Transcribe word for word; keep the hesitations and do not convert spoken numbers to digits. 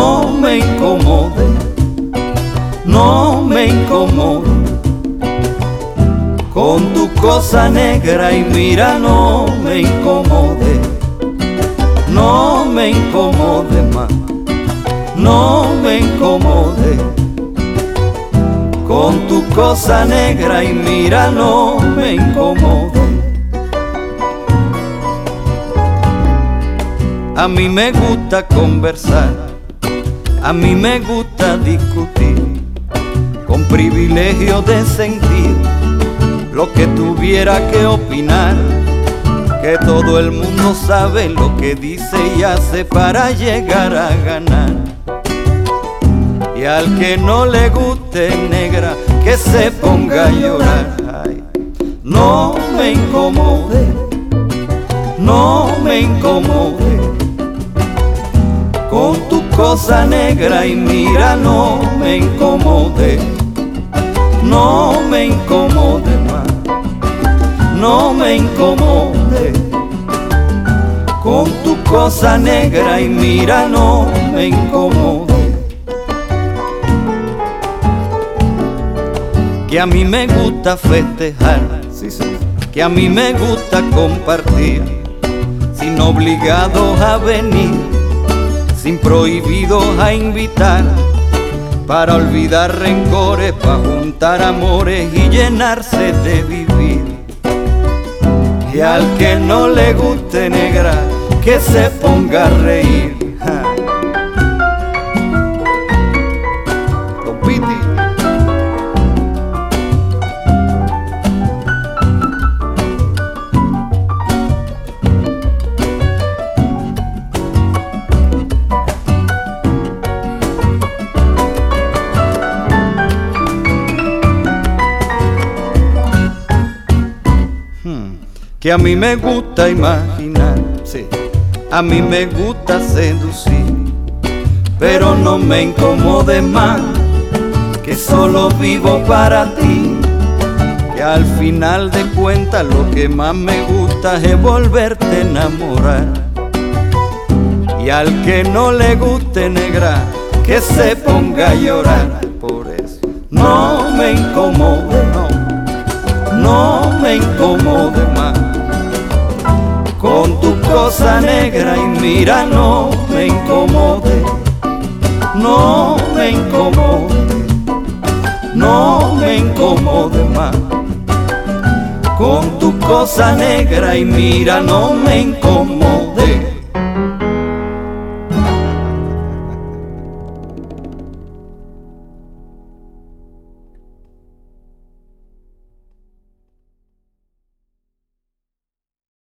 no me incomode, no me incomode con tu cosa negra y mira, no me incomode, no me incomode más, no me incomode con tu cosa negra y mira, no me incomode. A mí me gusta conversar, a mí me gusta discutir, con privilegio de sentir lo que tuviera que opinar, que todo el mundo sabe lo que dice y hace para llegar a ganar. Y al que no le guste, negra, que se ponga a llorar. Ay, no me incomode, no me incomode con tu cosa negra y mira, no me incomode, no me incomode más, no me incomode con tu cosa negra y mira, no me incomode. Que a mí me gusta festejar, sí, sí, que a mí me gusta compartir, sin obligados a venir, sin prohibidos a invitar, para olvidar rencores, para juntar amores y llenarse de vivir. Y al que no le guste, negra, que se ponga a reír. Ja. Don Piti. Que a mí me gusta imaginar, sí, a mí me gusta seducir, pero no me incomode más, que solo vivo para ti, que al final de cuentas lo que más me gusta es volverte a enamorar. Y al que no le guste, negra, que se ponga a llorar. Por eso no me incomode, no, no me incomode más con tu cosa negra y mira, no me incomode, no me incomode, no me incomode más con tu cosa negra y mira, no me incomode.